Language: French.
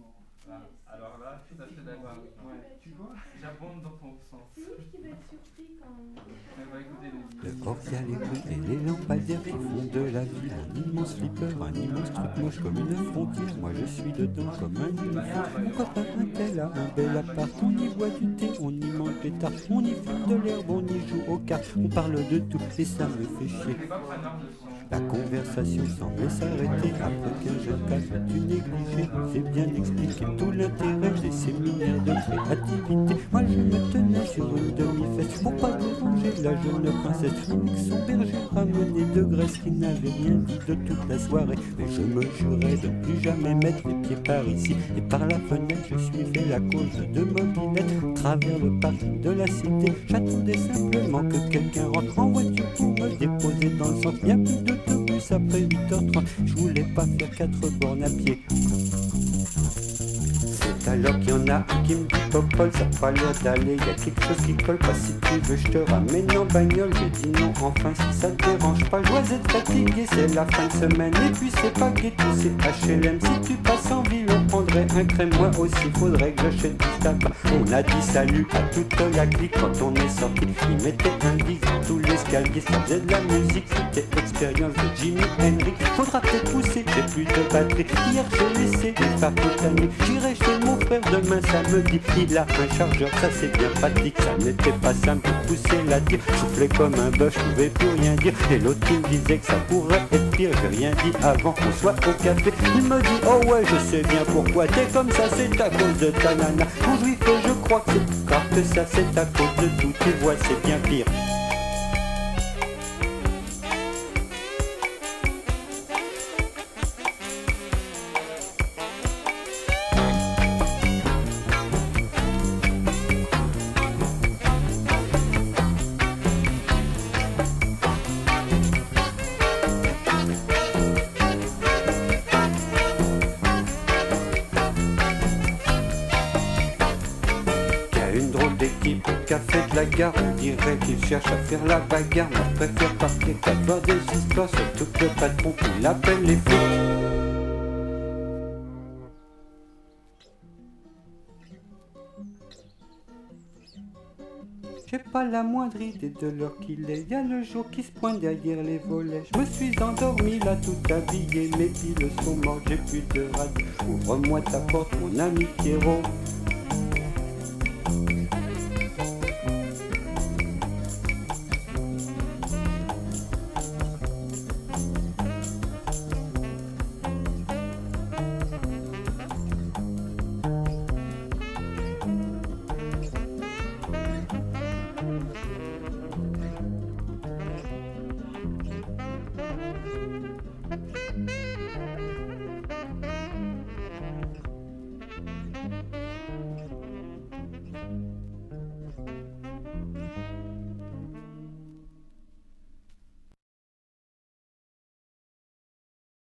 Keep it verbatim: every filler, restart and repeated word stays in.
Ah, alors là, tout à fait d'accord avec toi. Ouais. Tu vois, j'abonde dans ton sens. C'est ouf qui va être surpris quand. Elle va écouter les Le Corsia, les bruits et les lampadaires qui font de la ville un immense flipper, un immense truc moche comme une frontière. Moi je suis dedans comme un uniforme. Mon copain un tel a un bel appart. On y boit du thé, on y mange des tartes, on y fume de l'herbe, on y joue aux cartes. On parle de tout et ça me fait chier. La conversation semblait s'arrêter après qu'un jeune cas soit négligé. C'est bien expliqué tout l'intérêt des séminaires de créativité. Moi je me tenais sur une demi-fesse pour pas déranger la jeune princesse. Avec son berger ramené de Grèce qui n'avait rien dit de toute la soirée. Mais je me jurais de plus jamais mettre les pieds par ici. Et par la fenêtre je suivais la cause de mobilette. Travers le parking de la cité, j'attendais simplement que quelqu'un rentre en voiture pour me déposer dans le centre. Y'a plus d'autobus après huit heures trente. Je voulais pas faire quatre bornes à pied. C'est alors qu'il y en a un qui me dit Popol, ça a pas l'air d'aller, y a quelque chose qui colle pas. Si tu veux je te ramène en bagnole. J'ai dit non, enfin si ça te dérange pas. Je dois être fatigué, c'est la fin de semaine. Et puis c'est pas ghetto, c'est H L M. Si tu passes en ville, on prendrait un crème. Moi aussi faudrait que j'achète du tabac. On a dit salut à toute la clique quand on est sorti. Ils mettaient un disque dans tout l'escalier. Ça faisait de la musique, c'était expérience de Jimi Hendrix. Faudra peut-être pousser, j'ai plus de batterie. Hier j'ai laissé les phares toute la nuit. J'irai chez mon frère demain samedi. Il a un chargeur, ça c'est bien pratique. Ça n'était pas simple de pousser la tire. Soufflait comme un bœuf, je pouvais plus rien dire. Et l'autre il me disait que ça pourrait être pire. J'ai rien dit avant qu'on soit au café. Il me dit oh ouais je sais bien pourquoi t'es comme ça, c'est à cause de ta nana. Quand je lui fais je crois que c'est plus grave que ça, c'est à cause de tout. Tu vois c'est bien pire. Une drôle d'équipe au café de la gare. On dirait qu'il cherche à faire la bagarre. Moi je préfère partir qu'avoir des histoires. Surtout que le patron il appelle les flics. J'ai pas la moindre idée de l'heure qu'il est. Y'a le jour qui se pointe derrière les volets. Je me suis endormi là tout habillé. Mes piles sont mortes, j'ai plus de radio. Ouvre-moi ta porte mon ami Pierrot. Thank you.